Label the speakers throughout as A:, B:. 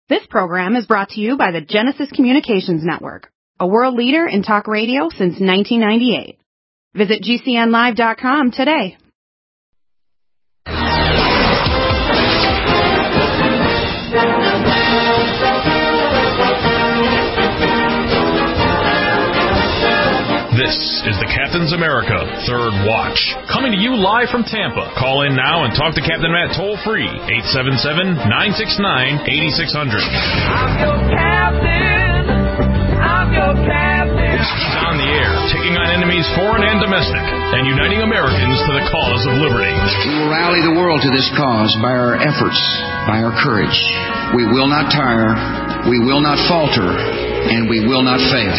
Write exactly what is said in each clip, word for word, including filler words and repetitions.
A: This program is brought to you by the Genesis Communications Network, a world leader in talk radio since nineteen ninety-eight. Visit G C N live dot com today.
B: This is the Captain's America Third Watch, coming to you live from Tampa. Call in now and talk to Captain Matt toll-free, eight seven seven, nine six nine, eight six zero zero.
C: I'm your captain. I'm your captain.
B: He's on the air, taking on enemies foreign and domestic, and uniting Americans to the cause of liberty.
D: We will rally the world to this cause by our efforts, by our courage. We will not tire, we will not falter, and we will not fail.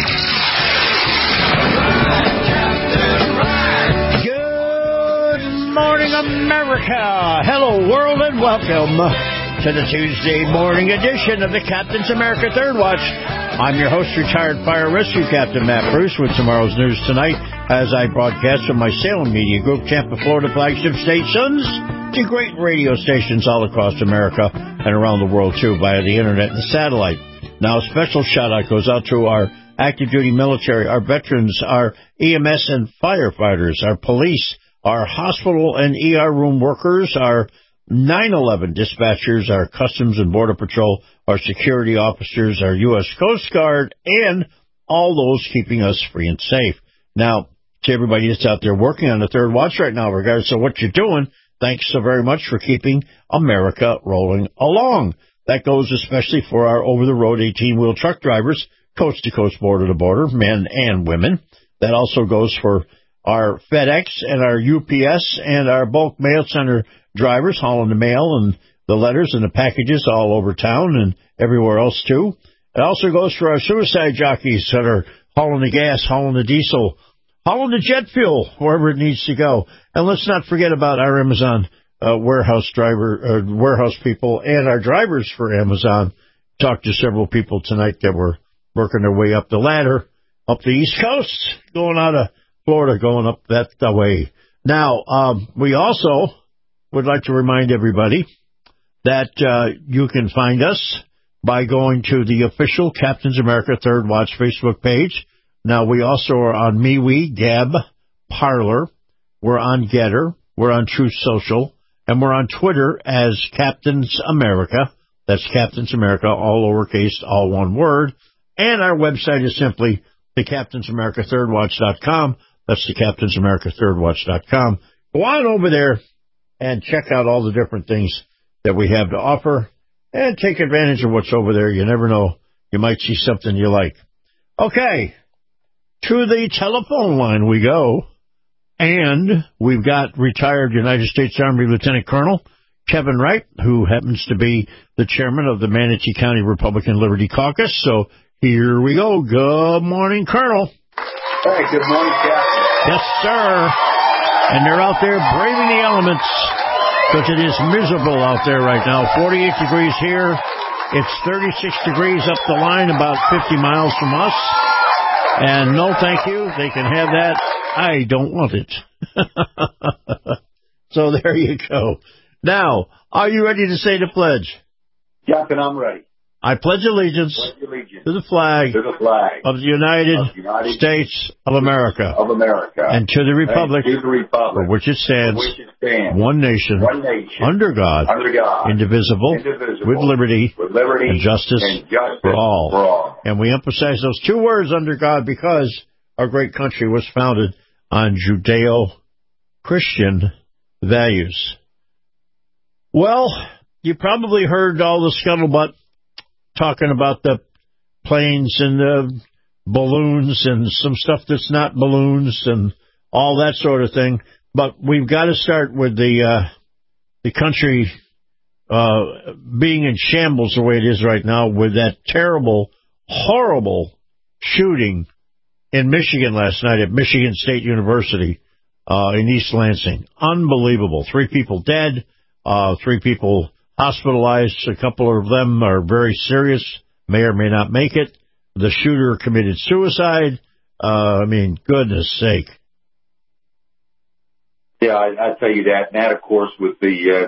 E: Good morning, America. Hello, world, and welcome to the Tuesday morning edition of the Captain's America Third Watch. I'm your host, retired fire rescue captain Matt Bruce, with tomorrow's news tonight as I broadcast from my Salem Media Group, Tampa, Florida flagship stations to great radio stations all across America and around the world, too, via the internet and satellite. Now, a special shout-out goes out to our active duty military, our veterans, our E M S and firefighters, our police, our hospital and E R room workers, our nine eleven dispatchers, our Customs and Border Patrol, our security officers, our U S Coast Guard, and all those keeping us free and safe. Now, to everybody that's out there working on the Third Watch right now, regardless of what you're doing, thanks so very much for keeping America rolling along. That goes especially for our over-the-road eighteen-wheel truck drivers, coast-to-coast, border-to-border, men and women. That also goes for our FedEx and our U P S and our bulk mail center drivers hauling the mail and the letters and the packages all over town and everywhere else, too. It also goes for our suicide jockeys that are hauling the gas, hauling the diesel, hauling the jet fuel, wherever it needs to go. And let's not forget about our Amazon uh, warehouse driver, uh, warehouse people and our drivers for Amazon. Talked to several people tonight that were working their way up the ladder, up the East Coast, going out of Florida, going up that way. Now, um, we also would like to remind everybody that uh, you can find us by going to the official Captain's America Third Watch Facebook page. Now, we also are on MeWe, Gab, Parler. We're on Getter. We're on Truth Social. And we're on Twitter as Captain's America. That's Captain's America, all lowercase, all one word. And our website is simply the Captain's America Third Watch dot com. That's the Captain's America Third Watch dot com. Go on over there and check out all the different things that we have to offer and take advantage of what's over there. You never know. You might see something you like. Okay, to the telephone line we go. And we've got retired United States Army Lieutenant Colonel Kevin Wright, who happens to be the chairman of the Manatee County Republican Liberty Caucus. So here we go. Good morning, Colonel.
F: Hey, good morning, Captain.
E: Yes, sir. And they're out there braving the elements because it is miserable out there right now. forty-eight degrees here. It's thirty-six degrees up the line, about fifty miles from us. And no, thank you. They can have that. I don't want it. So there you go. Now, are you ready to say the pledge?
F: Captain, I'm ready.
E: I pledge allegiance,
F: pledge allegiance
E: to the flag,
F: to the flag
E: of the United,
F: of the United
E: States of America,
F: of America,
E: and to the republic,
F: and to the republic
E: for which it stands,
F: for which it stands
E: one nation,
F: one nation,
E: under God,
F: under God,
E: indivisible,
F: indivisible,
E: with liberty,
F: with liberty
E: and justice,
F: and justice
E: for all.
F: for all.
E: And we emphasize those two words, under God, because our great country was founded on Judeo-Christian values. Well, you probably heard all the scuttlebutt talking about the planes and the balloons and some stuff that's not balloons and all that sort of thing. But we've got to start with the uh, the country uh, being in shambles the way it is right now with that terrible, horrible shooting in Michigan last night at Michigan State University uh, in East Lansing. Unbelievable. Three people dead, uh, three people hospitalized. A couple of them are very serious, may or may not make it. The shooter committed suicide. Uh, I mean, goodness sake.
F: Yeah, I, I tell you that. And that, of course, with the uh,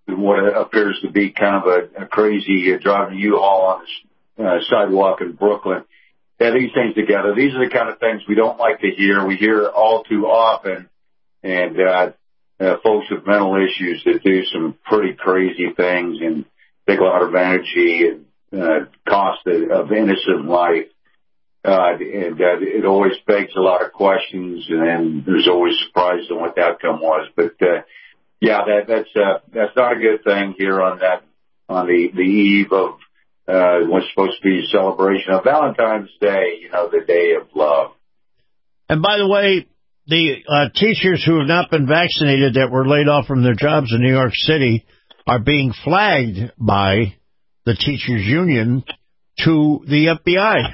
F: what appears to be kind of a, a crazy uh, driving a U-Haul on the uh, sidewalk in Brooklyn. Yeah, these things together. These are the kind of things we don't like to hear. We hear all too often. And uh, uh, folks with mental issues that do some pretty crazy things and take a lot of energy and uh, cost of innocent life. Uh, and uh, it always begs a lot of questions, and then there's always surprise on what the outcome was. But uh, yeah, that, that's uh, that's not a good thing here on that on the, the eve of uh, what's supposed to be a celebration of Valentine's Day. You know, the day of love.
E: And by the way, the uh, teachers who have not been vaccinated that were laid off from their jobs in New York City are being flagged by the teachers union to the F B I.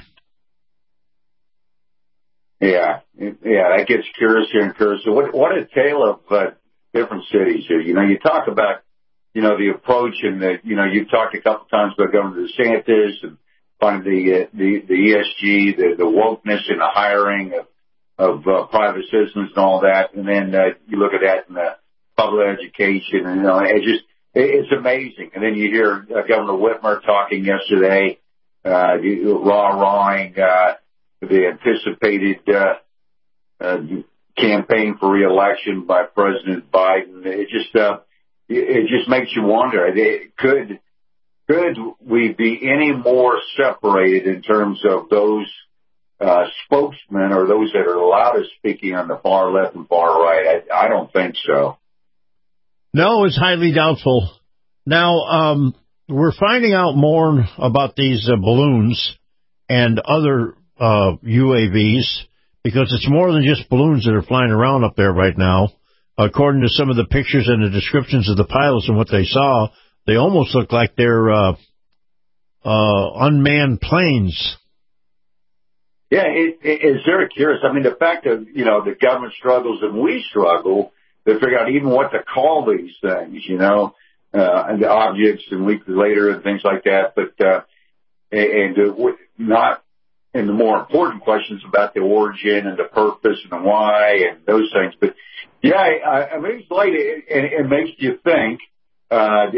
F: Yeah, yeah, that gets curious here and curious. So what, what a tale of uh, different cities here. You know, you talk about, you know, the approach and the, you know, you've talked a couple times about Governor DeSantis and finding the, uh, the, the E S G, the, the wokeness in the hiring of, of uh, private citizens and all that. And then uh, you look at that in the public education and, you know, it just, it, it's amazing. And then you hear uh, Governor Whitmer talking yesterday, uh, rah-rahing, uh, the anticipated uh, uh, campaign for re-election by President Biden. It just uh, it just makes you wonder: it, could could we be any more separated in terms of those uh, spokesmen or those that are loudest speaking on the far left and far right? I, I don't think so.
E: No, it's highly doubtful. Now um, we're finding out more about these uh, balloons and other Uh, U A Vs, because it's more than just balloons that are flying around up there right now. According to some of the pictures and the descriptions of the pilots and what they saw, they almost look like they're uh, uh, unmanned planes.
F: Yeah, it, it, it's very curious. I mean, the fact that, you know, the government struggles and we struggle to figure out even what to call these things, you know, uh, and the objects and weeks later and things like that. But, uh, and uh, not, and the more important questions about the origin and the purpose and the why and those things. But, yeah, I, I mean, it's late, and it, it makes you think, uh,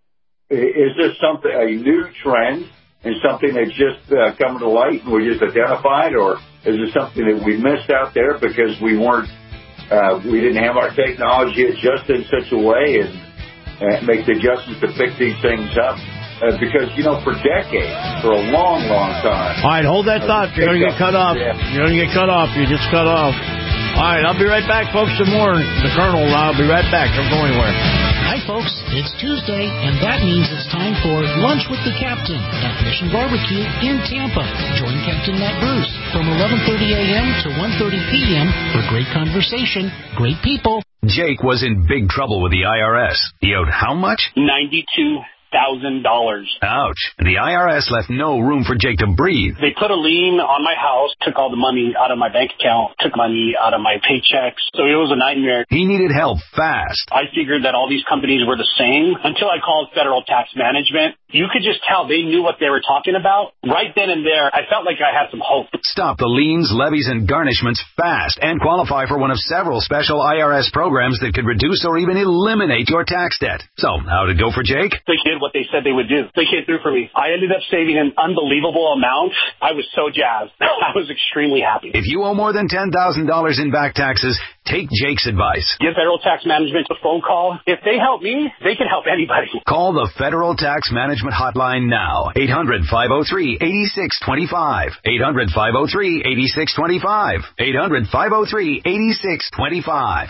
F: is this something, a new trend and something that's just uh, coming to light and we just identified, or is it something that we missed out there because we weren't, uh, we didn't have our technology adjusted in such a way and uh, make the adjustments to pick these things up? Uh, because, you know, for decades, for a long, long time.
E: All right, hold that thought. You're going to get cut off.
F: Yeah.
E: You're going to get cut off. You just cut off. All right, I'll be right back, folks, some more. The Colonel, I'll be right back. Don't go anywhere.
G: Hi, folks. It's Tuesday, and that means it's time for Lunch with the Captain at Mission Barbecue in Tampa. Join Captain Matt Bruce from eleven thirty a.m. to one thirty p.m. for great conversation, great people.
H: Jake was in big trouble with the I R S. He owed how much?
I: ninety-two thousand dollars.
H: Ouch. The I R S left no room for Jake to breathe.
I: They put a lien on my house, took all the money out of my bank account, took money out of my paychecks. So it was a nightmare.
H: He needed help fast.
I: I figured that all these companies were the same until I called Federal Tax Management. You could just tell they knew what they were talking about. Right then and there, I felt like I had some hope.
H: Stop the liens, levies, and garnishments fast and qualify for one of several special I R S programs that could reduce or even eliminate your tax debt. So, how'd it go for Jake?
I: They did what they said they would do. They came through for me. I ended up saving an unbelievable amount. I was so jazzed. I was extremely happy.
H: If you owe more than ten thousand dollars in back taxes, take Jake's advice.
I: Give Federal Tax Management a phone call. If they help me, they can help anybody.
H: Call the Federal Tax Management Hotline now. eight hundred, five oh three, eight six two five. eight hundred, five oh three, eight six two five. eight hundred, five oh three, eight six two five.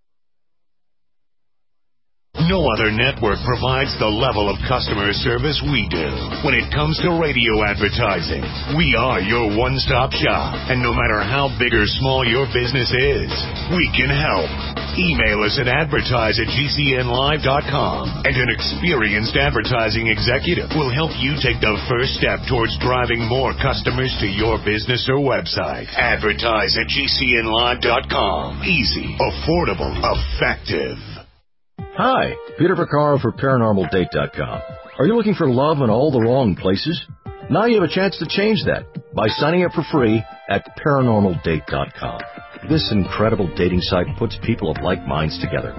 J: No other network provides the level of customer service we do. When it comes to radio advertising, we are your one-stop shop. And no matter how big or small your business is, we can help. Email us at advertise at G C N live dot com, and an experienced advertising executive will help you take the first step towards driving more customers to your business or website. Advertise at G C N live dot com. Easy, affordable, effective.
K: Hi, Peter Vaccaro for Paranormal Date dot com. Are you looking for love in all the wrong places? Now you have a chance to change that by signing up for free at Paranormal Date dot com. This incredible dating site puts people of like minds together.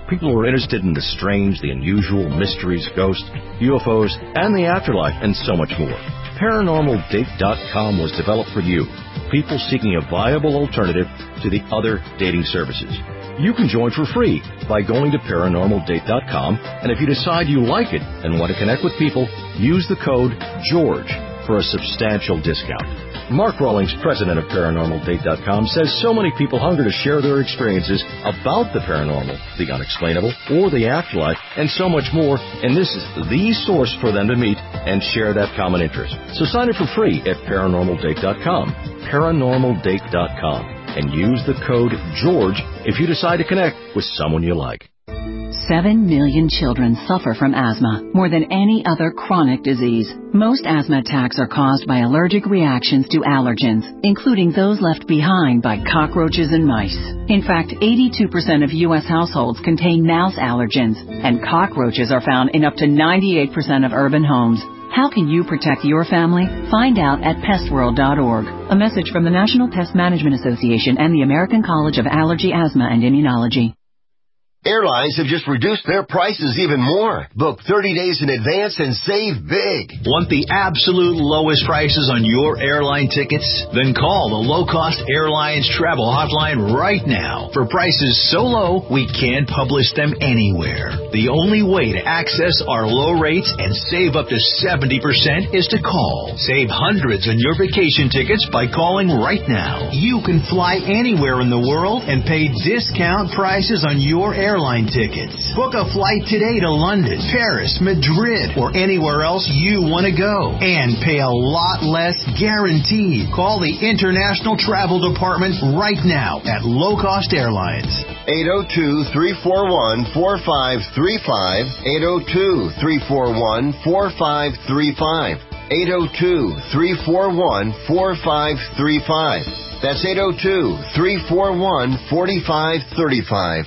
K: People are interested in the strange, the unusual, mysteries, ghosts, U F Os, and the afterlife, and so much more. Paranormal Date dot com was developed for you, people seeking a viable alternative to the other dating services. You can join for free by going to Paranormal Date dot com, and if you decide you like it and want to connect with people, use the code GEORGE for a substantial discount. Mark Rawlings, president of Paranormal Date dot com, says so many people hunger to share their experiences about the paranormal, the unexplainable, or the afterlife, and so much more, and this is the source for them to meet and share that common interest. So sign up for free at Paranormal Date dot com, Paranormal Date dot com, and use the code GEORGE if you decide to connect with someone you like.
L: Seven million children suffer from asthma, more than any other chronic disease. Most asthma attacks are caused by allergic reactions to allergens, including those left behind by cockroaches and mice. In fact, eighty-two percent of U S households contain mouse allergens, and cockroaches are found in up to ninety-eight percent of urban homes. How can you protect your family? Find out at pest world dot org. A message from the National Pest Management Association and the American College of Allergy, Asthma, and Immunology.
M: Airlines have just reduced their prices even more. Book thirty days in advance and save big.
N: Want the absolute lowest prices on your airline tickets? Then call the Low Cost Airlines Travel Hotline right now. For prices so low, we can't publish them anywhere. The only way to access our low rates and save up to seventy percent is to call. Save hundreds on your vacation tickets by calling right now. You can fly anywhere in the world and pay discount prices on your airline airline tickets. Book a flight today to London, Paris, Madrid, or anywhere else you want to go, and pay a lot less guaranteed. Call the International Travel Department right now at Low Cost Airlines.
M: eight oh two, three four one, four five three five, eight oh two, three four one, four five three five, eight oh two, three four one, four five three five. That's eight oh two, three four one, four five three five.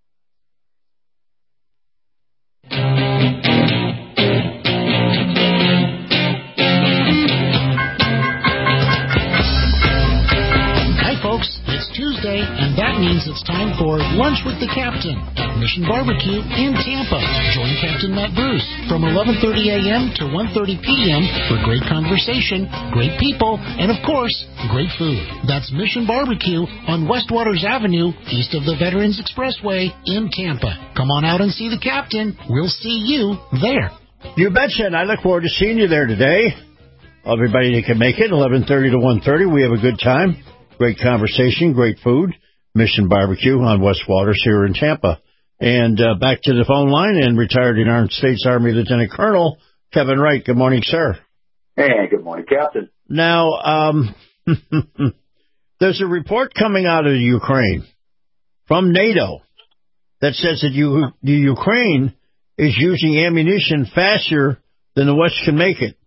G: Hi folks, it's Tuesday, and that means it's time for Lunch with the Captain at Mission Barbecue in Tampa. Join Captain Matt Bruce from eleven thirty a.m. to one thirty p.m. for great conversation, great people, and of course, great food. That's Mission Barbecue on West Waters Avenue, east of the Veterans Expressway in Tampa. Come on out and see the Captain. We'll see you there.
E: You betcha, and I look forward to seeing you there today. Everybody that can make it, eleven thirty to one thirty. We have a good time. Great conversation, great food. Mission Barbecue on West Waters here in Tampa. And uh, back to the phone line, and retired United States Army Lieutenant Colonel Kevin Wright. Good morning, sir.
F: Hey, good morning, Captain.
E: Now, um, there's a report coming out of Ukraine from NATO that says that you, the Ukraine is using ammunition faster than the West can make it.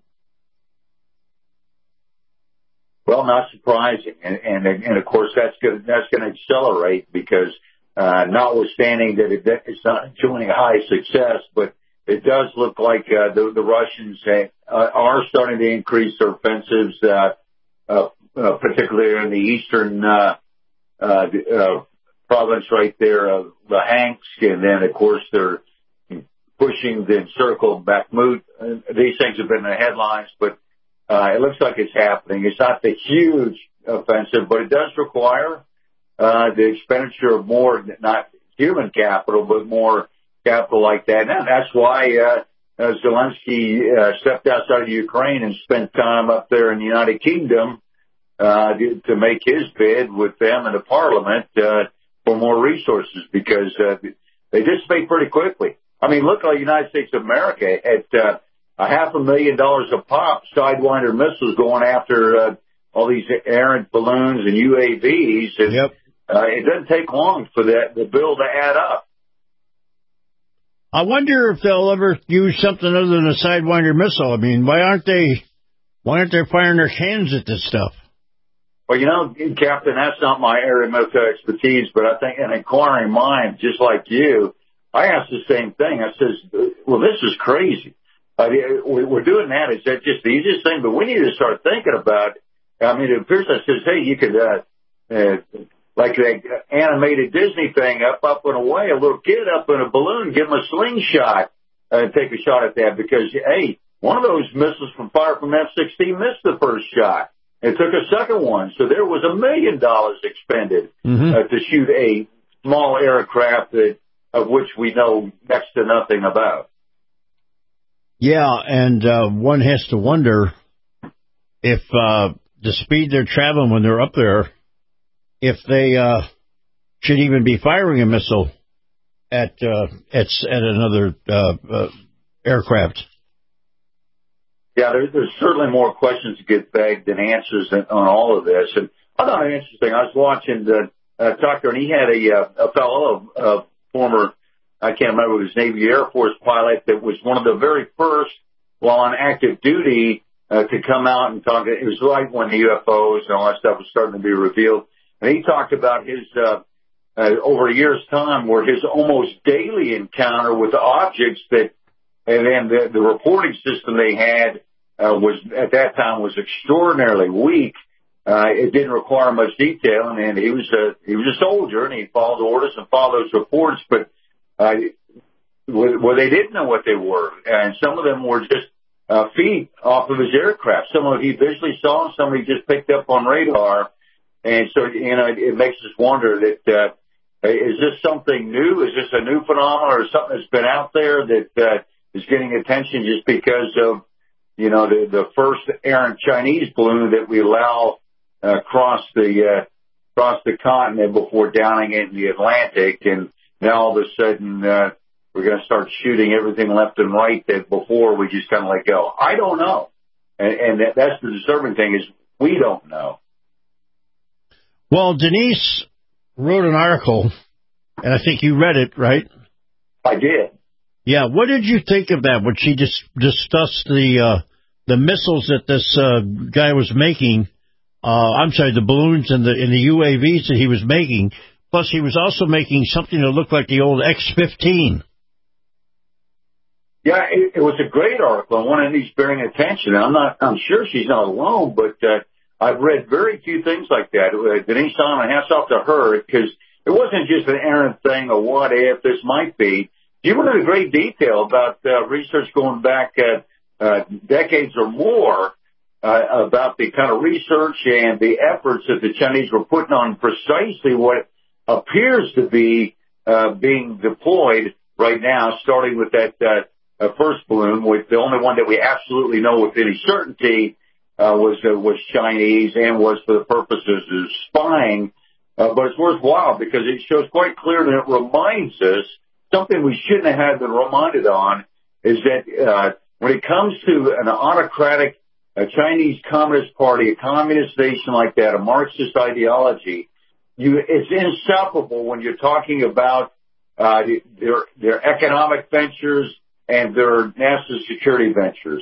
F: Well, not surprising, and and, and of course that's going that's going to accelerate because uh, notwithstanding that it, it's not enjoying high success, but it does look like uh, the, the Russians uh, are starting to increase their offensives, uh, uh, uh, particularly in the eastern uh, uh, uh, province right there of Luhansk, and then of course they're pushing the encircled Bakhmut. Uh, these things have been in the headlines, but uh, it looks like it's happening. It's not the huge offensive, but it does require uh, the expenditure of more, not human capital, but more capital like that. And that's why uh, uh, Zelensky uh, stepped outside of Ukraine and spent time up there in the United Kingdom uh, to, to make his bid with them in the parliament uh, for more resources, because uh, they dissipate pretty quickly. I mean, look at the United States of America at uh, a half a million dollars a pop, Sidewinder missiles going after uh, all these errant balloons and U A Vs. And,
E: yep.
F: uh, it doesn't take long for that the bill to add up.
E: I wonder if they'll ever use something other than a Sidewinder missile. I mean, why aren't they? Why aren't they firing their cannons at this stuff?
F: Well, you know, Captain, that's not my area of military expertise, but I think an inquiring mind, just like you, I asked the same thing. I says, well, this is crazy. Uh, we're doing that. Is that just the easiest thing? But we need to start thinking about, I mean, at first I says, hey, you could, uh, uh, like that animated Disney thing, up, up and away, a little kid up in a balloon, give him a slingshot and take a shot at that because, hey, one of those missiles from fire from F sixteen missed the first shot. It took a second one, so there was a million dollars expended mm-hmm. uh, to shoot a small aircraft that, of which we know next to nothing about.
E: Yeah, and uh, one has to wonder if uh, the speed they're traveling when they're up there, if they uh, should even be firing a missile at uh, at, at another uh, uh, aircraft.
F: Yeah, there, there's certainly more questions to get begged than answers on all of this. And I thought it interesting. I was watching the uh, Tucker, and he had a, uh, a fellow, a uh, former, I can't remember, his Navy Air Force pilot that was one of the very first while on active duty uh, to come out and talk. It was right when the U F Os and all that stuff was starting to be revealed. And he talked about his, uh, uh, over a year's time, where his almost daily encounter with objects that, and then the, the reporting system they had uh, was, at that time, was extraordinarily weak. Uh, it didn't require much detail, and, and he was a, he was a soldier, and he followed orders and followed those reports, but, uh, where they didn't know what they were. And some of them were just, uh, feet off of his aircraft. Some of them he visually saw, some he just picked up on radar. And so, you know, it, it makes us wonder that, uh, is this something new? Is this a new phenomenon or something that's been out there that, uh, is getting attention just because of, you know, the, the first errant Chinese balloon that we allow uh, cross the uh, cross the continent before downing it in the Atlantic, and now all of a sudden uh, we're going to start shooting everything left and right that before we just kind of let go. I don't know, and, and that, that's the disturbing thing is we don't know.
E: Well, Denise wrote an article, and I think you read it, right?
F: I did.
E: Yeah, what did you think of that? When she just discussed the uh, the missiles that this uh, guy was making, uh, I'm sorry, the balloons and the and the U A Vs that he was making. Plus, he was also making something that looked like the old X fifteen.
F: Yeah, it, it was a great article, and one that needs bearing attention. I'm not, I'm sure she's not alone, but uh, I've read very few things like that. Uh, Denise Simon, hats off to her, because it wasn't just an errant thing, or what if this might be. She went into great detail about uh, research going back uh, uh, decades or more uh, about the kind of research and the efforts that the Chinese were putting on precisely what appears to be uh, being deployed right now, starting with that uh, uh, first balloon, with the only one that we absolutely know with any certainty uh, was uh, was Chinese and was for the purposes of spying. Uh, but it's worthwhile because it shows quite clearly, and it reminds us something we shouldn't have been reminded on, is that uh, when it comes to an autocratic a Chinese Communist Party, a communist nation like that, a Marxist ideology, you, it's inseparable when you're talking about uh, their their economic ventures and their national security ventures.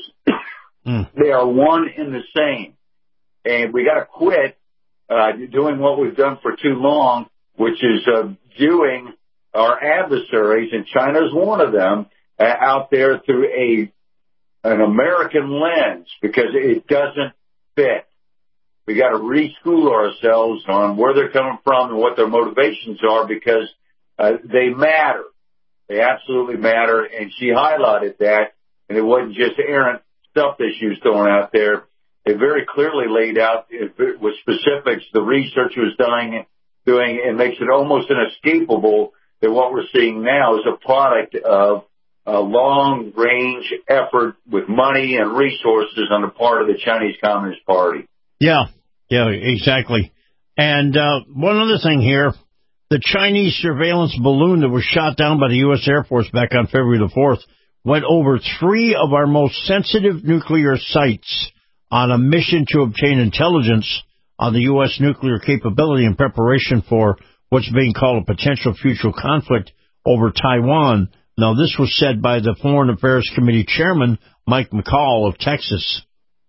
F: Mm. They are one and the same, and we got to quit uh, doing what we've done for too long, which is uh, viewing our adversaries, and China's one of them, uh, out there through a an American lens, because it doesn't fit. We got to reschool ourselves on where they're coming from and what their motivations are, because uh, they matter. They absolutely matter, and she highlighted that, and it wasn't just errant stuff that she was throwing out there. It very clearly laid out with specifics the research was doing, doing, and makes it almost inescapable that what we're seeing now is a product of a long-range effort with money and resources on the part of the Chinese Communist Party.
E: Yeah, yeah, exactly. And uh, one other thing here, the Chinese surveillance balloon that was shot down by the U S Air Force back on February the fourth went over three of our most sensitive nuclear sites on a mission to obtain intelligence on the U S nuclear capability in preparation for what's being called a potential future conflict over Taiwan. Now, this was said by the Foreign Affairs Committee Chairman, Mike McCall of Texas.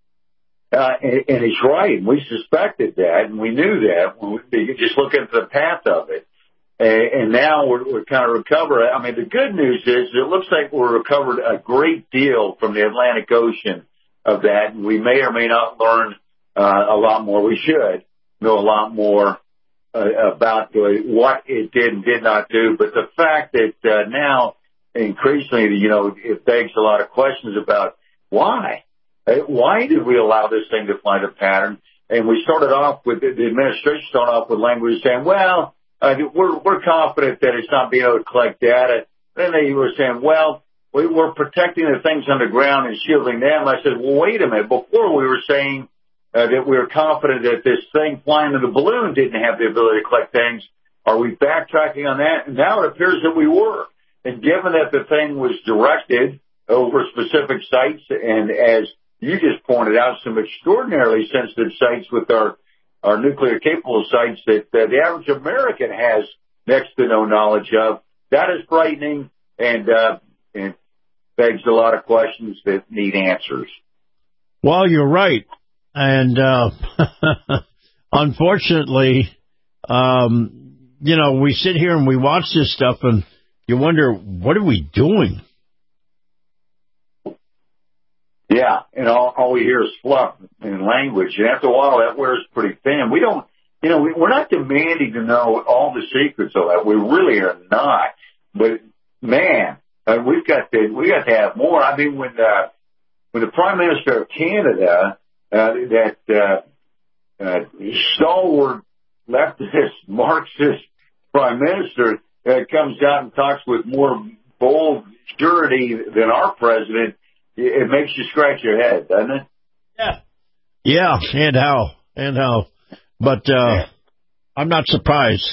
F: Uh, and, and he's right. We suspected that, and we knew that. We just look at the path of it. And, and now we're, we're kind of recovering. I mean, the good news is it looks like we're recovered a great deal from the Atlantic Ocean of that. And we may or may not learn uh, a lot more. We should know a lot more uh, about uh, what it did and did not do, but the fact that uh, now increasingly, you know, it begs a lot of questions about why. Why did we allow this thing to find a pattern? And we started off with, the administration started off with language saying, well, uh, we're, we're confident that it's not being able to collect data. Then they were saying, well, we, we're protecting the things underground and shielding them. I said, well, wait a minute. Before we were saying uh, that we were confident that this thing flying in the balloon didn't have the ability to collect things. Are we backtracking on that? And now it appears that we were. And given that the thing was directed over specific sites, and as you just pointed out, some extraordinarily sensitive sites with our, our nuclear capable sites that uh, the average American has next to no knowledge of, that is frightening and, uh, and begs a lot of questions that need answers.
E: Well, you're right. And, uh, unfortunately, um, you know, we sit here and we watch this stuff and you wonder, what are we doing?
F: Yeah, and all, all we hear is fluff and language, and after a while that wears pretty thin. We don't, you know, we, we're not demanding to know all the secrets of that. We really are not. But man, uh, we've got to, we got to have more. I mean, when uh, when the Prime Minister of Canada, uh, that uh, uh, stalwart leftist Marxist Prime Minister, uh, comes out and talks with more bold surety than our president, it makes you scratch your head, doesn't it?
E: Yeah. Yeah, and how, and how. But uh, yeah. I'm not surprised.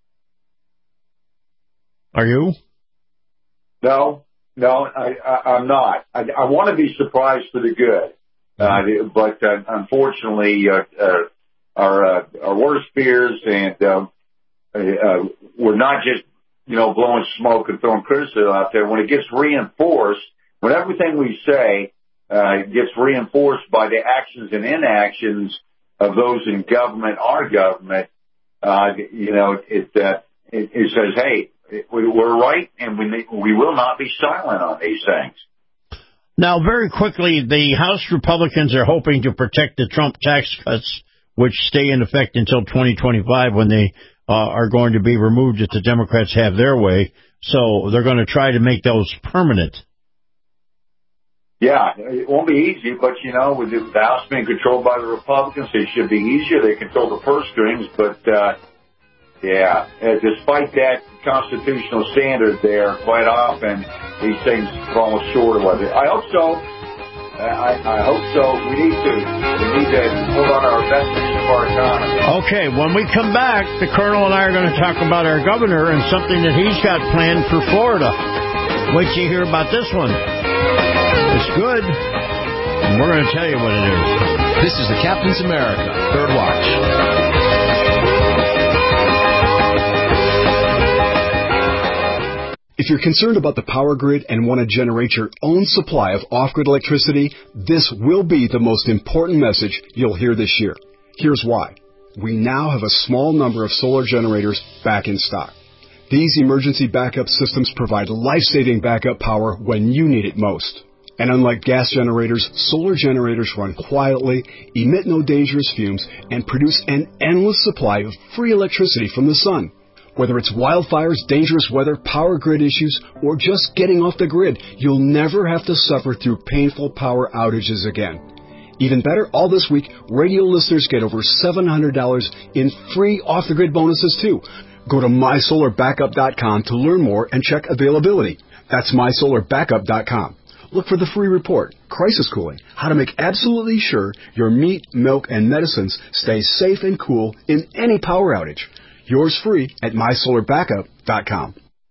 E: Are you?
F: No, no, I, I, I'm not. I, I want to be surprised for the good. Uh, but uh, unfortunately, uh, uh, our, uh, our worst fears, and uh, uh, we're not just, you know, blowing smoke and throwing criticism out there. When it gets reinforced, when everything we say uh, gets reinforced by the actions and inactions of those in government, our government, uh, you know, it, uh, it, it says, hey, we're right, and we we will not be silent on these things.
E: Now, very quickly, the House Republicans are hoping to protect the Trump tax cuts, which stay in effect until twenty twenty-five, when they uh, are going to be removed if the Democrats have their way. So they're going to try to make those permanent.
F: Yeah, it won't be easy, but, you know, with the House being controlled by the Republicans, it should be easier. They control the purse strings, but, uh, yeah, uh, despite that constitutional standard there, quite often these things fall short of it. I hope so. I, I hope so. We need to. We need to hold on our best interest of our economy.
E: Okay, when we come back, the Colonel and I are going to talk about our governor and something that he's got planned for Florida. Wait till you hear about this one. It's good, and we're going to tell you what it is.
O: This is the Captain's America Third Watch.
P: If you're concerned about the power grid and want to generate your own supply of off-grid electricity, this will be the most important message you'll hear this year. Here's why. We now have a small number of solar generators back in stock. These emergency backup systems provide life-saving backup power when you need it most. And unlike gas generators, solar generators run quietly, emit no dangerous fumes, and produce an endless supply of free electricity from the sun. Whether it's wildfires, dangerous weather, power grid issues, or just getting off the grid, you'll never have to suffer through painful power outages again. Even better, all this week, radio listeners get over seven hundred dollars in free off-the-grid bonuses, too. Go to my solar backup dot com to learn more and check availability. That's my solar backup dot com. Look for the free report, Crisis Cooling, how to make absolutely sure your meat, milk, and medicines stay safe and cool in any power outage. Yours free at my solar backup dot com.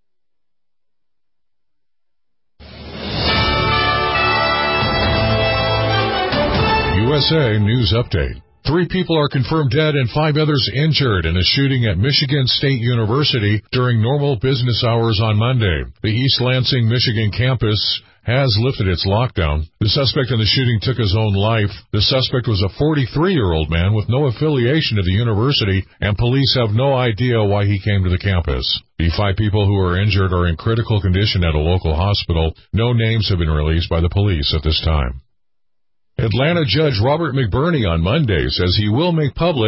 Q: U S A News Update. Three people are confirmed dead and five others injured in a shooting at Michigan State University during normal business hours on Monday. The East Lansing, Michigan campus has lifted its lockdown. The suspect in the shooting took his own life. The suspect was a forty-three-year-old man with no affiliation to the university, and police have no idea why he came to the campus. The five people who are injured are in critical condition at a local hospital. No names have been released by the police at this time. Atlanta Judge Robert McBurney on Monday says he will make public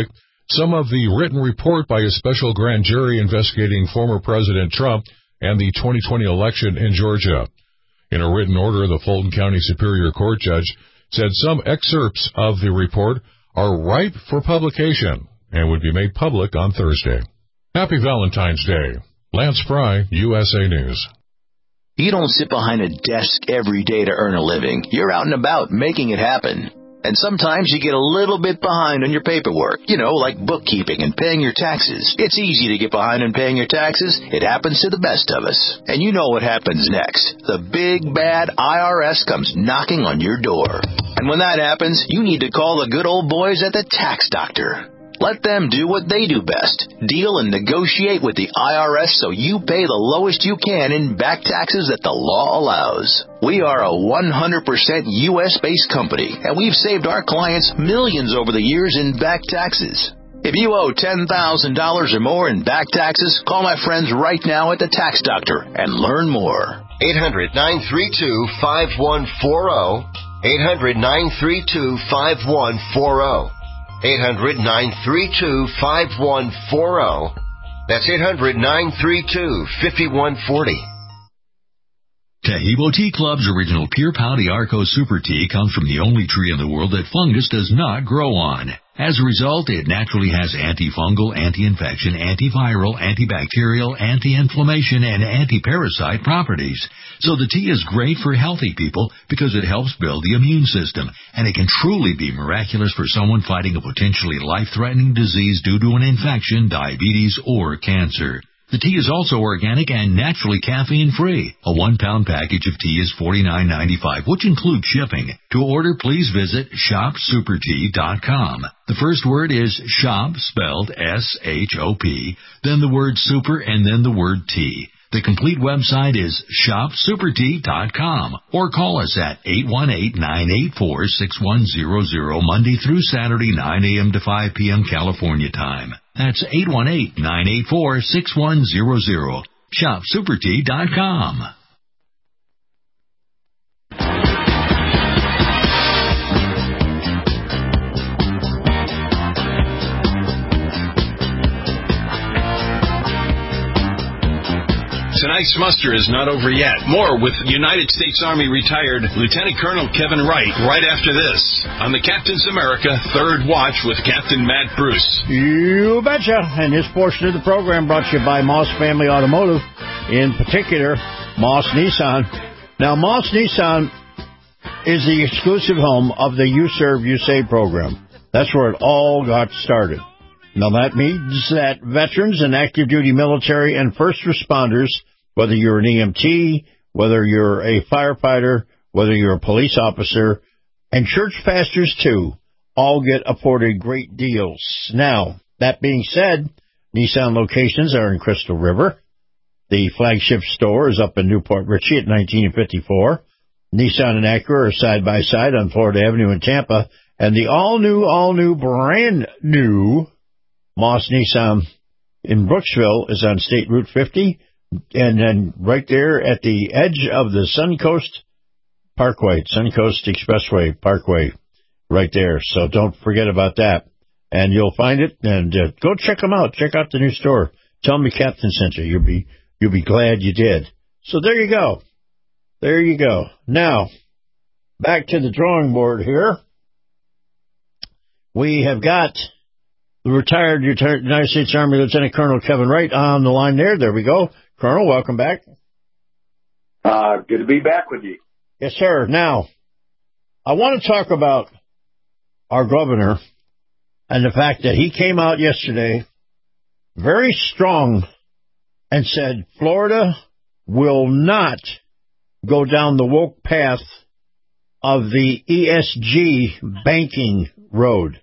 Q: some of the written report by a special grand jury investigating former President Trump and the twenty twenty election in Georgia. In a written order, the Fulton County Superior Court judge said some excerpts of the report are ripe for publication and would be made public on Thursday. Happy Valentine's Day. Lance Fry, U S A News.
N: You don't sit behind a desk every day to earn a living. You're out and about making it happen. And sometimes you get a little bit behind on your paperwork, you know, like bookkeeping and paying your taxes. It's easy to get behind on paying your taxes. It happens to the best of us. And you know what happens next. The big, bad I R S comes knocking on your door. And when that happens, you need to call the good old boys at the Tax Doctor. Let them do what they do best. Deal and negotiate with the I R S so you pay the lowest you can in back taxes that the law allows. We are a one hundred percent U S-based company, and we've saved our clients millions over the years in back taxes. If you owe ten thousand dollars or more in back taxes, call my friends right now at the Tax Doctor and learn more.
M: eight hundred, nine three two, five one four zero. eight hundred, nine three two, five one four zero. eight hundred, nine three two, five one four zero. That's eight hundred, nine three two, five one four zero.
R: Tahibo Tea Club's original Pure Pau Arco Super Tea comes from the only tree in the world that fungus does not grow on. As a result, it naturally has antifungal, anti-infection, antiviral, antibacterial, anti-inflammation, and anti-parasite properties. So the tea is great for healthy people because it helps build the immune system, and it can truly be miraculous for someone fighting a potentially life-threatening disease due to an infection, diabetes, or cancer. The tea is also organic and naturally caffeine-free. A one-pound package of tea is forty-nine ninety-five, which includes shipping. To order, please visit shop super tea dot com. The first word is shop, spelled S H O P, then the word super, and then the word tea. The complete website is shop super tea dot com, or call us at eight one eight, nine eight four, six one zero zero Monday through Saturday, nine a.m. to five p.m. California time. That's eight one eight, nine eight four, six one zero zero. shop super tea dot com.
S: Tonight's muster is not over yet. More with United States Army retired Lieutenant Colonel Kevin Wright right after this on the Captain's America Third Watch with Captain Matt Bruce.
E: You betcha. And this portion of the program brought to you by Moss Family Automotive, in particular, Moss Nissan. Now, Moss Nissan is the exclusive home of the You Serve, You Save program. That's where it all got started. Now, that means that veterans and active duty military and first responders, whether you're an E M T, whether you're a firefighter, whether you're a police officer, and church pastors too, all get afforded great deals. Now, that being said, Nissan locations are in Crystal River. The flagship store is up in Newport Richey at nineteen fifty-four. Nissan and Acura are side by side on Florida Avenue in Tampa. And the all-new, all-new, brand-new Moss Nissan in Brooksville is on State Route fifty, and then right there at the edge of the Suncoast Parkway, Suncoast Expressway Parkway, right there. So don't forget about that. And you'll find it, and uh, go check them out. Check out the new store. Tell me Captain sent you. You'll be, you'll be glad you did. So there you go. There you go. Now, back to the drawing board here. We have got the retired United States Army Lieutenant Colonel Kevin Wright on the line there. There we go. Colonel, welcome back.
F: Uh, good to be back with you.
E: Yes, sir. Now, I want to talk about our governor and the fact that he came out yesterday very strong and said Florida will not go down the woke path of the E S G banking road.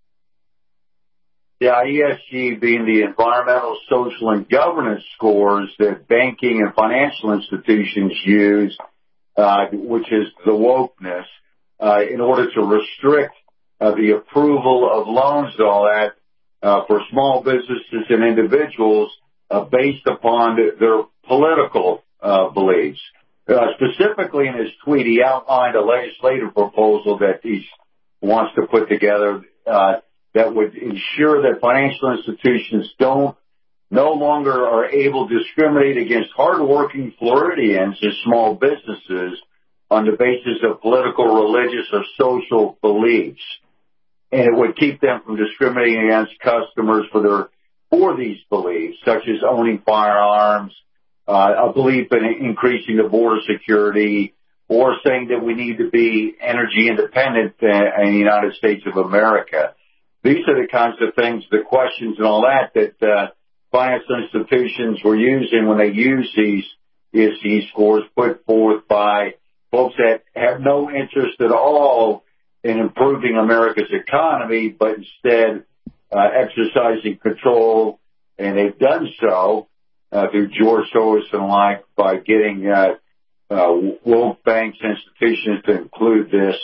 F: Yeah, E S G being the environmental, social, and governance scores that banking and financial institutions use, uh, which is the wokeness, uh, in order to restrict uh, the approval of loans and all that uh, for small businesses and individuals uh, based upon their political uh, beliefs. Uh, specifically in his tweet, he outlined a legislative proposal that he wants to put together uh, that would ensure that financial institutions don't no longer are able to discriminate against hardworking Floridians and small businesses on the basis of political, religious, or social beliefs. And it would keep them from discriminating against customers for their for these beliefs, such as owning firearms, uh, a belief in increasing the border security, or saying that we need to be energy independent in the United States of America. These are the kinds of things, the questions and all that, that uh, financial institutions were using when they use these E S G scores put forth by folks that have no interest at all in improving America's economy, but instead uh, exercising control, and they've done so uh, through George Soros and like by getting uh, uh, woke banks, institutions to include this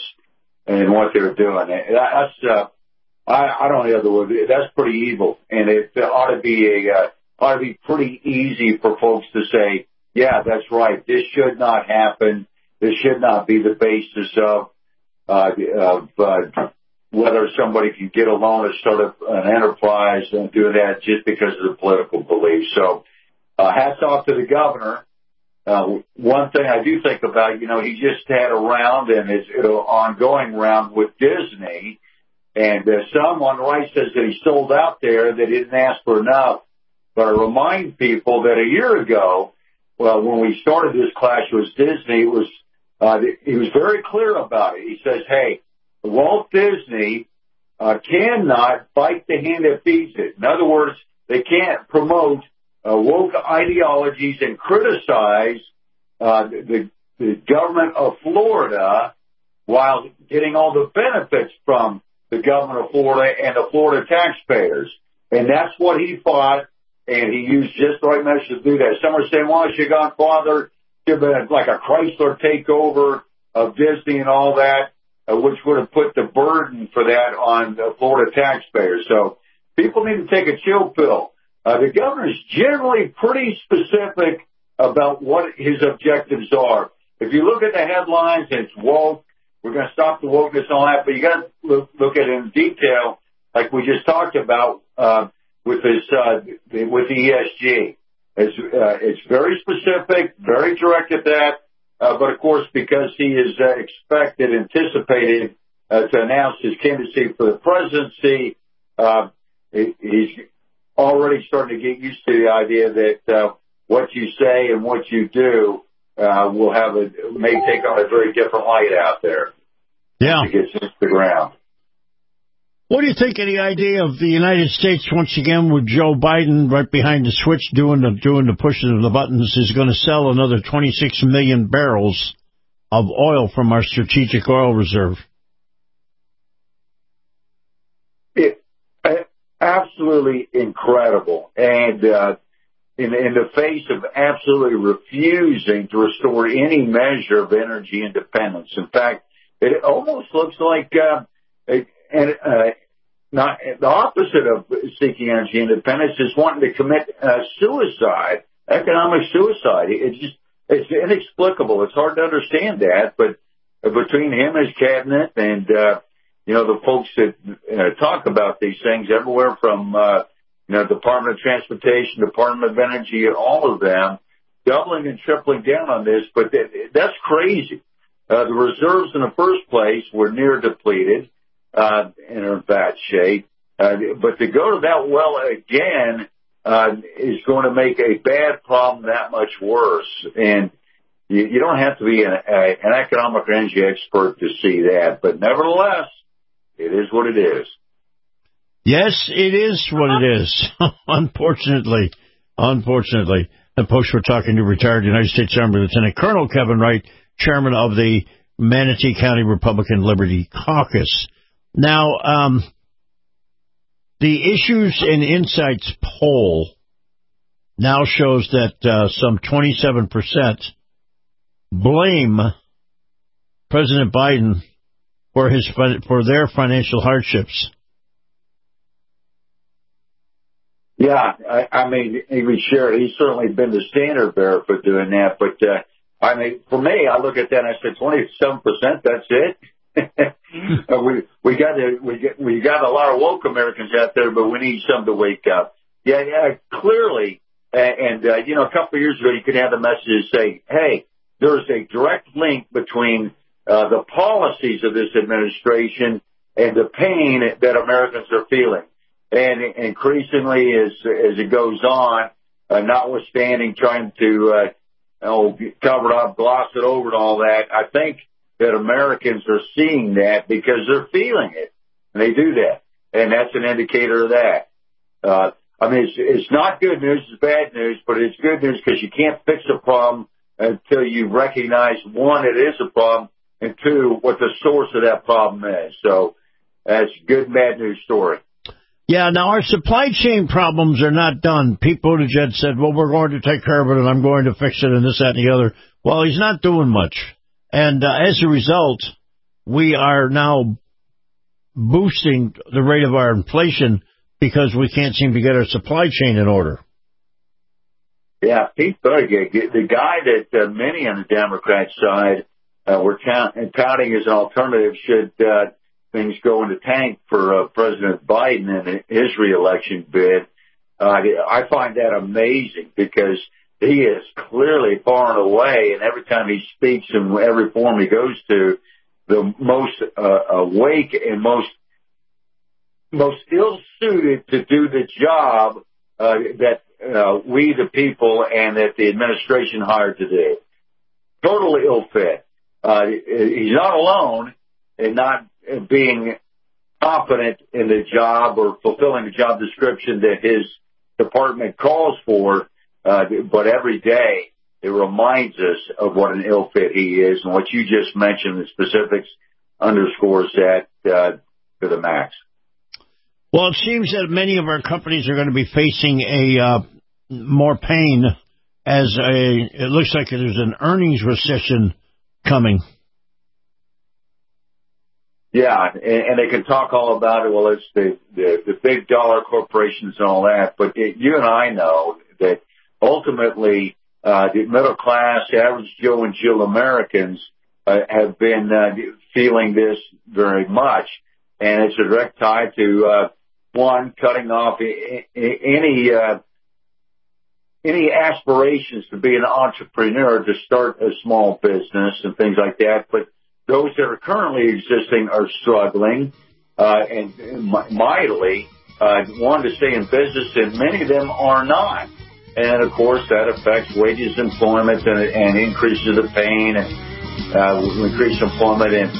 F: in what they're doing. That's uh, I, I don't know the other word. That's pretty evil, and it ought to be a uh, ought to be pretty easy for folks to say, yeah, that's right. This should not happen. This should not be the basis of uh, of uh, whether somebody can get a loan or start a, an enterprise and do that just because of the political beliefs. So, uh, hats off to the governor. Uh, one thing I do think about, you know, he just had a round and it's an ongoing round with Disney. And uh, someone right says that he sold out there. They didn't ask for enough. But I remind people that a year ago, well, when we started this clash with Disney, it was uh, he was very clear about it. He says, hey, Walt Disney uh, cannot bite the hand that feeds it. In other words, they can't promote uh, woke ideologies and criticize uh, the, the government of Florida while getting all the benefits from the government of Florida and the Florida taxpayers. And that's what he fought, and he used just the right measures to do that. Some are saying, well, it should have gone farther. Should have been like a Chrysler takeover of Disney and all that, uh, which would have put the burden for that on the Florida taxpayers. So people need to take a chill pill. Uh, the governor is generally pretty specific about what his objectives are. If you look at the headlines, it's woke. We're going to stop the wokeness and all that, but you got to look, look at it in detail, like we just talked about uh, with this uh, with the E S G. It's, uh, it's very specific, very direct at that, uh, but of course, because he is uh, expected, anticipated uh, to announce his candidacy for the presidency, uh, he's already starting to get used to the idea that uh, what you say and what you do Uh, will have a, may take on a very different light out there.
E: Yeah.
F: It gets into the ground.
E: What do you think of the idea of the United States once again with Joe Biden right behind the switch doing the, doing the pushing of the buttons is going to sell another twenty-six million barrels of oil from our strategic oil reserve?
F: It, uh, absolutely incredible. And, uh, In, in the face of absolutely refusing to restore any measure of energy independence. In fact, it almost looks like uh, a, uh, not the opposite of seeking energy independence is wanting to commit uh, suicide, economic suicide. It just it's inexplicable. It's hard to understand that, but between him and his cabinet and uh, you know the folks that uh, talk about these things everywhere from uh, You know, Department of Transportation, Department of Energy, all of them doubling and tripling down on this, but that, that's crazy. Uh, the reserves in the first place were near depleted, uh, and are in bad shape. Uh, but to go to that well again, uh, is going to make a bad problem that much worse. And you, you don't have to be an, a, an economic or energy expert to see that, but nevertheless, it is what it is.
E: Yes, it is what it is. Unfortunately, unfortunately. And folks, we're talking to retired United States Army Lieutenant Colonel Kevin Wright, chairman of the Manatee County Republican Liberty Caucus. Now, um, the Issues and Insights poll now shows that uh, some twenty-seven percent blame President Biden for his for their financial hardships.
F: Yeah, I, I mean, he was sure he's certainly been the standard bearer for doing that. But uh, I mean, for me, I look at that and I said, twenty-seven percent. That's it. we we got to, we get we got a lot of woke Americans out there, but we need some to wake up. Yeah, yeah, clearly. And uh, you know, a couple of years ago, you could have the messages say, "Hey, there's a direct link between uh, the policies of this administration and the pain that Americans are feeling." And increasingly, as as it goes on, uh, notwithstanding trying to uh, oh, cover it up, gloss it over, and all that, I think that Americans are seeing that because they're feeling it, and they do that, and that's an indicator of that. Uh, I mean, it's, it's not good news, it's bad news, but it's good news because you can't fix a problem until you recognize, one, it is a problem, and two, what the source of that problem is. So that's a good bad news story.
E: Yeah, now our supply chain problems are not done. Pete Buttigieg said, well, we're going to take care of it, and I'm going to fix it, and this, that, and the other. Well, he's not doing much. And uh, as a result, we are now boosting the rate of our inflation because we can't seem to get our supply chain in order.
F: Yeah, Pete Buttigieg, the guy that uh, many on the Democrat side uh, were count- touting as an alternative should uh, things go into tank for uh, President Biden and his reelection bid. Uh, I find that amazing because he is clearly far and away, and every time he speaks in every forum he goes to, the most uh, awake and most most ill-suited to do the job uh, that uh, we, the people, and that the administration hired to do. Totally ill-fit. Uh, he's not alone in not being competent in the job or fulfilling the job description that his department calls for, uh, but every day it reminds us of what an ill-fit he is, and what you just mentioned, the specifics, underscores that uh, to the max.
E: Well, it seems that many of our companies are going to be facing a uh, more pain as a, it looks like there's an earnings recession coming.
F: Yeah, and, and they can talk all about it. Well, it's the, the, the big dollar corporations and all that, but it, you and I know that ultimately uh, the middle class, average Joe and Jill Americans uh, have been uh, feeling this very much, and it's a direct tie to uh, one, cutting off any uh, any aspirations to be an entrepreneur, to start a small business and things like that. But those that are currently existing are struggling uh, and, and mightily, uh, want to stay in business, and many of them are not. And, of course, that affects wages, employment, and, and increases the pain and uh, increased employment and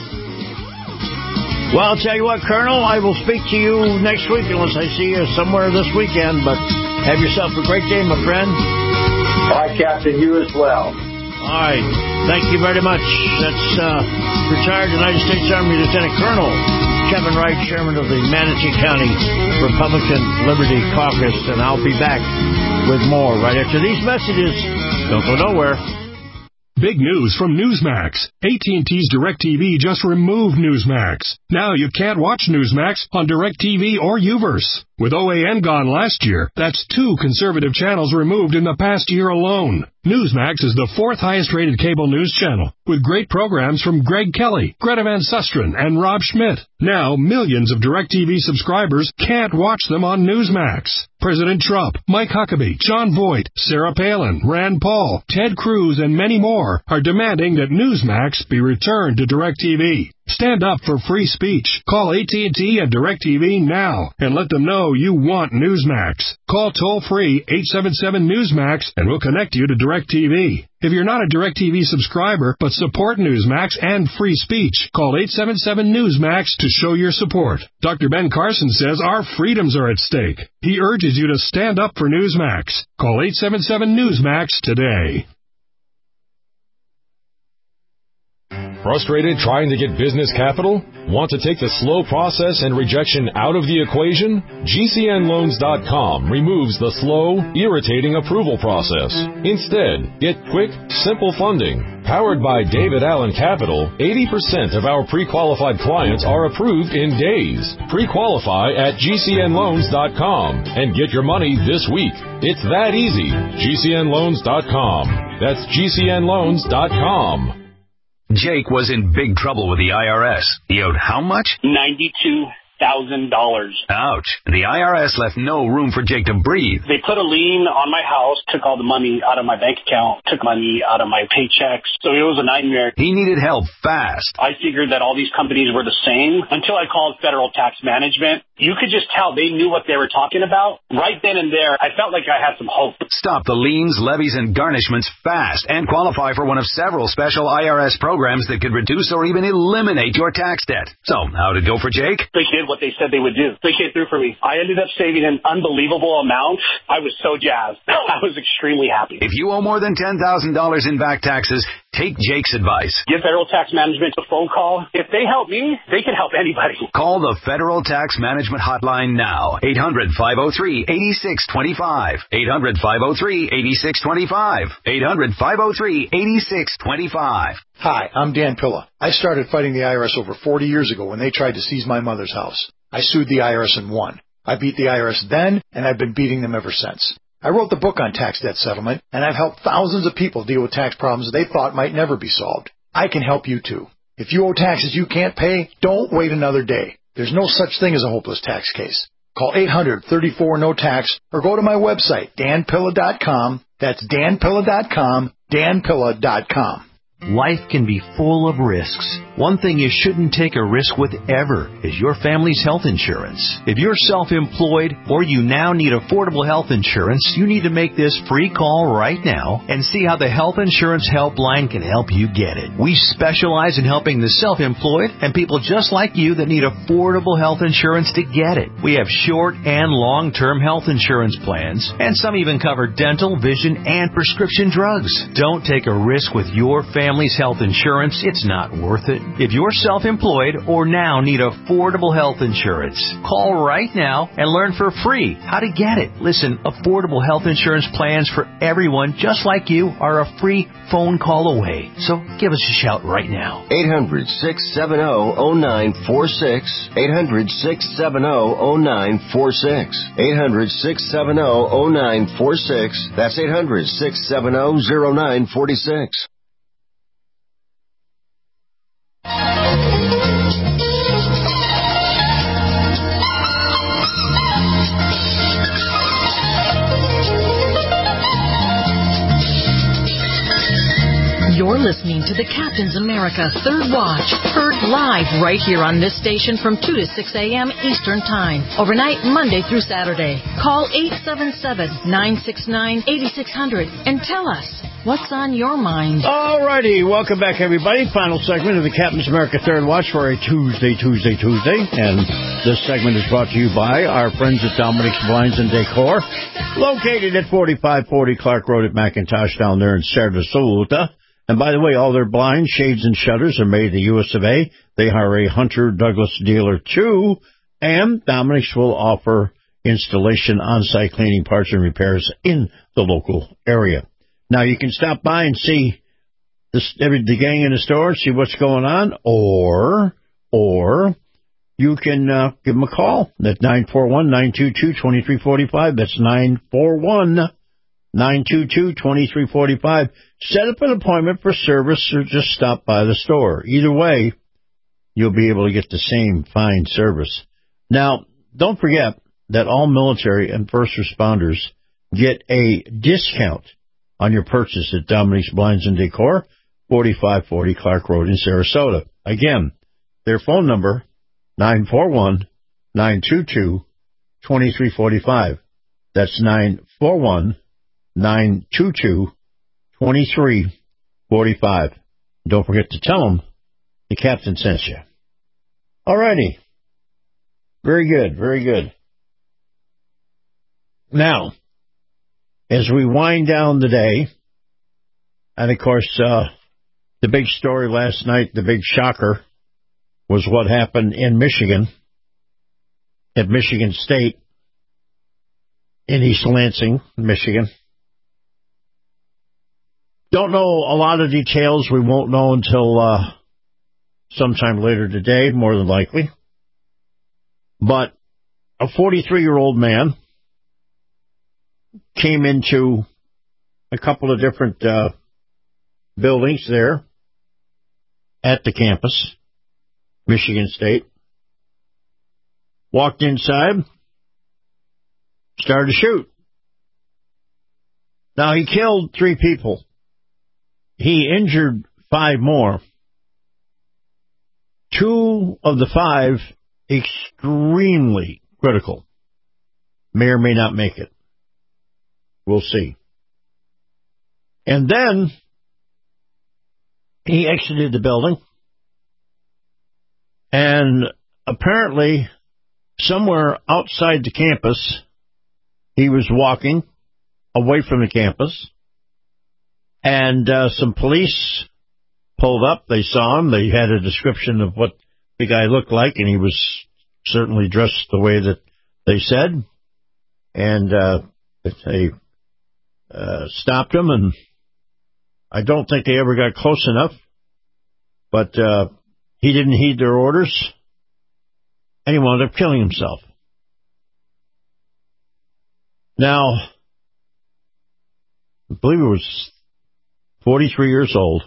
E: Well, I'll tell you what, Colonel, I will speak to you next week unless I see you somewhere this weekend, but have yourself a great day, my friend.
F: All right, Captain, you as well.
E: All right. Thank you very much. That's uh, retired United States Army Lieutenant Colonel Kevin Wright, chairman of the Manatee County Republican Liberty Caucus, and I'll be back with more right after these messages. Don't go nowhere.
T: Big news from Newsmax. A T and T's DirecTV just removed Newsmax. Now you can't watch Newsmax on DirecTV or Uverse. With O A N gone last year, that's two conservative channels removed in the past year alone. Newsmax is the fourth highest-rated cable news channel, with great programs from Greg Kelly, Greta Van Susteren, and Rob Schmidt. Now, millions of DirecTV subscribers can't watch them on Newsmax. President Trump, Mike Huckabee, John Voight, Sarah Palin, Rand Paul, Ted Cruz, and many more are demanding that Newsmax be returned to DirecTV. Stand up for free speech. Call A T and T and DirecTV now and let them know you want Newsmax. Call toll-free eight seven seven Newsmax and we'll connect you to DirecTV. If you're not a DirecTV subscriber but support Newsmax and free speech, call eight seven seven Newsmax to show your support. Doctor Ben Carson says our freedoms are at stake. He urges you to stand up for Newsmax. Call eight seven seven Newsmax today.
Q: Frustrated trying to get business capital? Want to take the slow process and rejection out of the equation? G C N loans dot com removes the slow, irritating approval process. Instead, get quick, simple funding. Powered by David Allen Capital, eighty percent of our pre-qualified clients are approved in days. Pre-qualify at G C N loans dot com and get your money this week. It's that easy. G C N loans dot com. That's G C N loans dot com.
H: Jake was in big trouble with the I R S. He owed how much?
I: ninety-two thousand dollars.
H: Ouch. The I R S left no room for Jake to breathe.
I: They put a lien on my house, took all the money out of my bank account, took money out of my paychecks. So it was a nightmare.
H: He needed help fast.
I: I figured that all these companies were the same until I called Federal Tax Management. You could just tell they knew what they were talking about. Right then and there, I felt like I had some hope.
H: Stop the liens, levies, and garnishments fast and qualify for one of several special I R S programs that could reduce or even eliminate your tax debt. So, how'd it go for Jake?
I: They did what they said they would do. They came through for me. I ended up saving an unbelievable amount. I was so jazzed. I was extremely happy.
H: If you owe more than ten thousand dollars in back taxes, take Jake's advice.
I: Give Federal Tax Management a phone call. If they help me, they can help anybody.
H: Call the Federal Tax Management Hotline now. eight hundred, five oh three, eight six two five. eight hundred, five oh three, eight six two five. eight hundred, five oh three, eight six two five.
U: Hi, I'm Dan Pilla. I started fighting the I R S over forty years ago when they tried to seize my mother's house. I sued the I R S and won. I beat the I R S then, and I've been beating them ever since. I wrote the book on tax debt settlement, and I've helped thousands of people deal with tax problems they thought might never be solved. I can help you too. If you owe taxes you can't pay, don't wait another day. There's no such thing as a hopeless tax case. Call eight hundred, thirty-four, no tax or go to my website, dan pilla dot com. That's dan pilla dot com, dan pilla dot com.
V: Life can be full of risks. One thing you shouldn't take a risk with ever is your family's health insurance. If you're self-employed or you now need affordable health insurance, you need to make this free call right now and see how the Health Insurance Helpline can help you get it. We specialize in helping the self-employed and people just like you that need affordable health insurance to get it. We have short and long-term health insurance plans, and some even cover dental, vision, and prescription drugs. Don't take a risk with your family. Family's health insurance, it's not worth it. If you're self-employed or now need affordable health insurance, call right now and learn for free how to get it. Listen, affordable health insurance plans for everyone just like you are a free phone call away. So give us a shout right now.
M: eight hundred, six seven zero, zero nine four six. eight hundred, six seven zero, zero nine four six. eight hundred, six seven zero, zero nine four six. That's eight hundred, six seven zero, zero nine four six.
W: You're listening to the Captain's America Third Watch, heard live right here on this station from two to six a.m. Eastern Time, overnight Monday through Saturday. Call eight seven seven, nine six nine, eight six zero zero and tell us what's on your mind.
E: All righty, welcome back, everybody. Final segment of the Captain's America Third Watch for a Tuesday, Tuesday, Tuesday. And this segment is brought to you by our friends at Dominic's Blinds and Decor, located at forty-five forty Clark Road at McIntosh down there in Sarasota. And by the way, all their blinds, shades, and shutters are made in the U S of A. They hire a Hunter Douglas dealer, too. And Dominic's will offer installation, on-site cleaning, parts, and repairs in the local area. Now, you can stop by and see the, the gang in the store, see what's going on, or or you can uh, give them a call at nine four one, nine two two, two three four five. That's nine four one, nine two two, two three four five. Set up an appointment for service or just stop by the store. Either way, you'll be able to get the same fine service. Now, don't forget that all military and first responders get a discount on your purchase at Dominic's Blinds and Decor, forty-five forty Clark Road in Sarasota. Again, their phone number, nine four one, nine two two, two three four five. That's nine four one, nine two two, two three four five. Don't forget to tell them the captain sent you. All righty. Very good, very good. Now, as we wind down the day, and of course, uh, the big story last night, the big shocker, was what happened in Michigan, at Michigan State, in East Lansing, Michigan. Don't know a lot of details. We won't know until uh, sometime later today, more than likely. But a forty-three-year-old man came into a couple of different uh, buildings there at the campus, Michigan State. Walked inside, started to shoot. Now, he killed three people. He injured five more. Two of the five extremely critical. May or may not make it. We'll see. And then he exited the building, and apparently somewhere outside the campus, he was walking away from the campus, and uh, some police pulled up. They saw him. They had a description of what the guy looked like, and he was certainly dressed the way that they said. And uh, they uh, stopped him, and I don't think they ever got close enough, but uh, he didn't heed their orders, and he wound up killing himself. Now, I believe it was forty-three years old,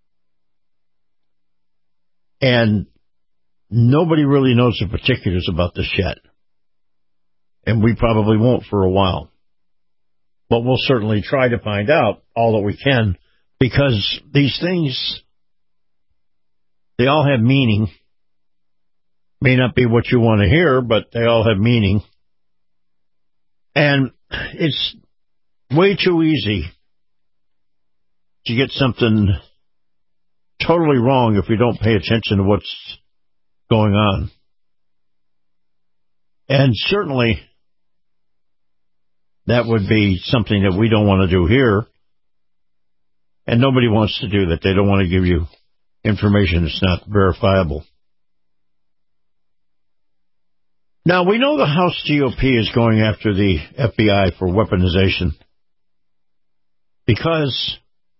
E: and nobody really knows the particulars about this yet, and we probably won't for a while. But we'll certainly try to find out all that we can, because these things, they all have meaning. May not be what you want to hear, but they all have meaning. And it's way too easy to get something totally wrong if you don't pay attention to what's going on. And certainly that would be something that we don't want to do here. And nobody wants to do that. They don't want to give you information that's not verifiable. Now, we know the House G O P is going after the F B I for weaponization because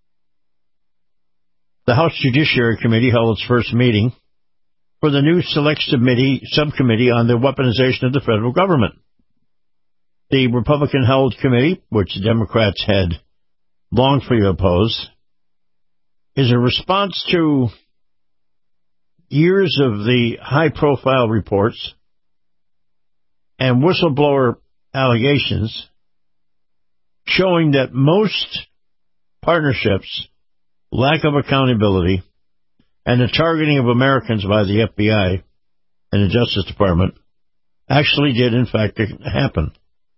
E: the House Judiciary Committee held its first meeting for the new Select Subcommittee, subcommittee on the weaponization of the federal government. The Republican-held committee, which the Democrats had long for you opposed, is a response to years of the high-profile reports and whistleblower allegations showing that most partnerships, lack of accountability, and the targeting of Americans by the F B I and the Justice Department actually did, in fact, happen.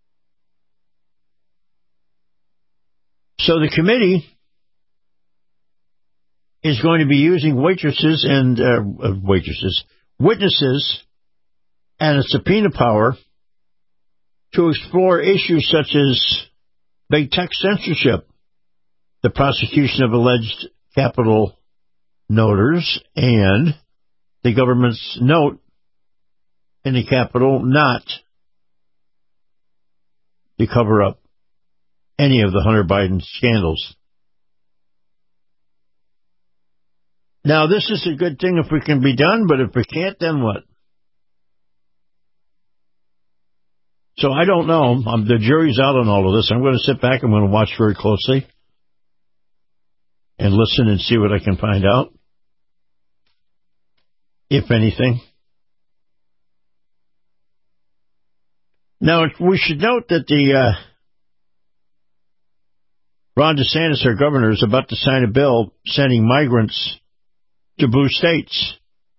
E: So the committee is going to be using waitresses and uh, waitresses, witnesses, and a subpoena power to explore issues such as big tech censorship, the prosecution of alleged Capitol noters, and the government's note in the Capitol not to cover up any of the Hunter Biden scandals. Now, this is a good thing if we can be done, but if we can't, then what? So I don't know. Um, the jury's out on all of this. I'm going to sit back. I'm going to watch very closely and listen and see what I can find out, if anything. Now, we should note that the uh, Ron DeSantis, our governor, is about to sign a bill sending migrants to blue states.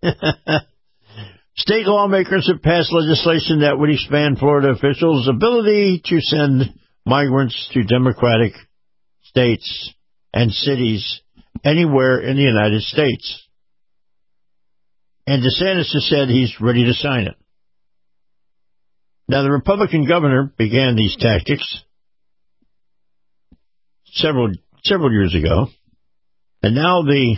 E: State lawmakers have passed legislation that would expand Florida officials' ability to send migrants to Democratic states and cities anywhere in the United States. And DeSantis has said he's ready to sign it. Now, the Republican governor began these tactics several several years ago, and now the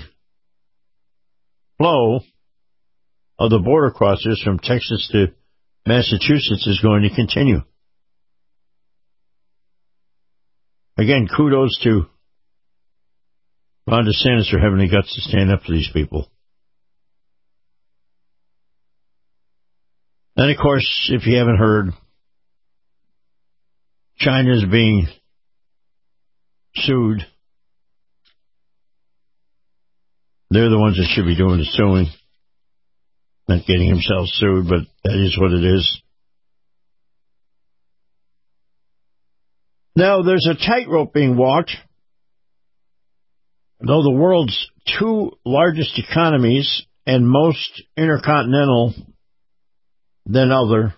E: flow of the border crossers from Texas to Massachusetts is going to continue. Again, kudos to Ron DeSantis for having the guts to stand up to these people. And, of course, if you haven't heard, China is being sued They're the ones that should be doing the suing. Not getting themselves sued, but that is what it is. Now, there's a tightrope being walked. Though the world's two largest economies and most intercontinental than other,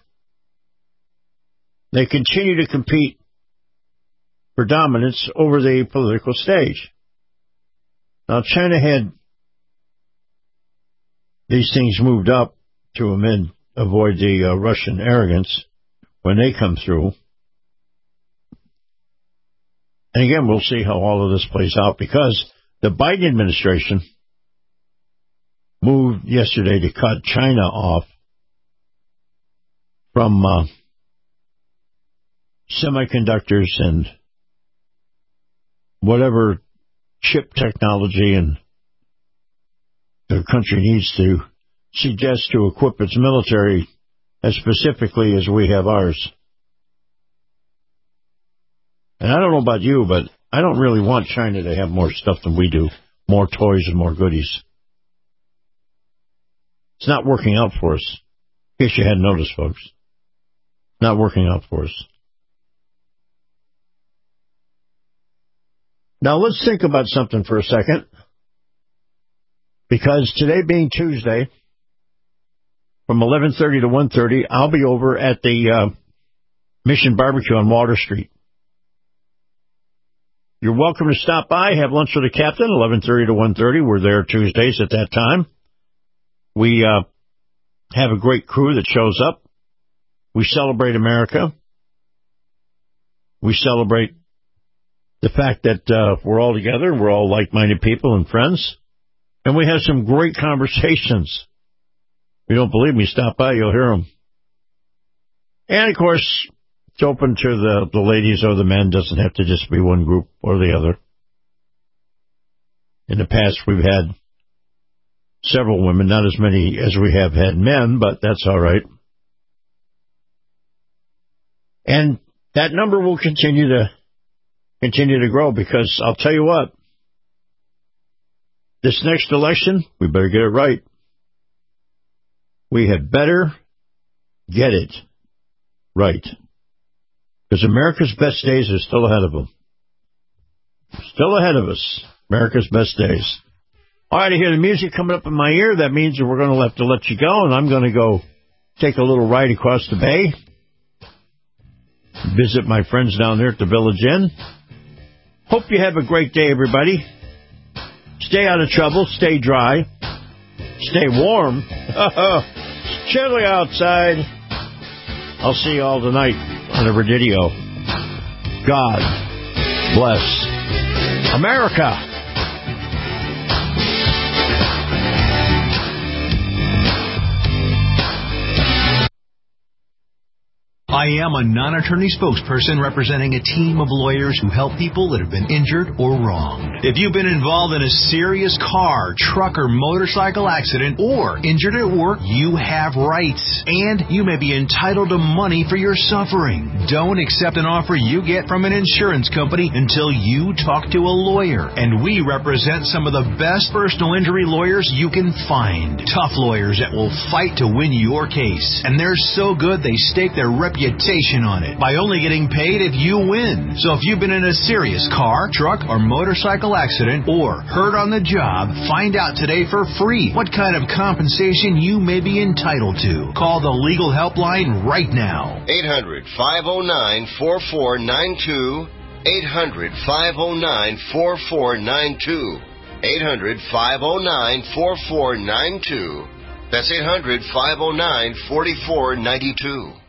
E: they continue to compete for dominance over the political stage. Now, China had these things moved up to amend, avoid the uh, Russian arrogance when they come through. And again, we'll see how all of this plays out, because the Biden administration moved yesterday to cut China off from uh, semiconductors and whatever chip technology and the country needs to suggest to equip its military as specifically as we have ours. And I don't know about you, but I don't really want China to have more stuff than we do, more toys and more goodies. It's not working out for us, in case you hadn't noticed, folks. Not working out for us. Now let's think about something for a second. Because today being Tuesday, from eleven thirty to one thirty, I'll be over at the uh, Mission Barbecue on Water Street. You're welcome to stop by, have lunch with the captain, eleven thirty to one thirty. We're there Tuesdays at that time. We uh, have a great crew that shows up. We celebrate America. We celebrate the fact that uh, we're all together, we're all like-minded people and friends. And we have some great conversations. If you don't believe me, stop by, you'll hear them. And, of course, it's open to the, the ladies or the men. Doesn't have to just be one group or the other. In the past, we've had several women, not as many as we have had men, but that's all right. And that number will continue to continue to grow, because I'll tell you what, this next election, we better get it right. We had better get it right. Because America's best days are still ahead of them. Still ahead of us. America's best days. All right, I hear the music coming up in my ear. That means that we're going to have to let you go, and I'm going to go take a little ride across the bay. Visit my friends down there at the Village Inn. Hope you have a great day, everybody. Stay out of trouble. Stay dry. Stay warm. It's chilly outside. I'll see you all tonight on the Radidio. God bless America.
N: I am a non-attorney spokesperson representing a team of lawyers who help people that have been injured or wronged. If you've been involved in a serious car, truck, or motorcycle accident, or injured at work, you have rights, and you may be entitled to money for your suffering. Don't accept an offer you get from an insurance company until you talk to a lawyer, and we represent some of the best personal injury lawyers you can find. Tough lawyers that will fight to win your case, and they're so good they stake their reputation on it by only getting paid if you win. So if you've been in a serious car, truck, or motorcycle accident, or hurt on the job, find out today for free what kind of compensation you may be entitled to. Call the legal helpline right now.
M: eight hundred, five oh nine, four four nine two. eight hundred, five oh nine, four four nine two. eight hundred, five oh nine, four four nine two. That's eight hundred, five oh nine, four four nine two.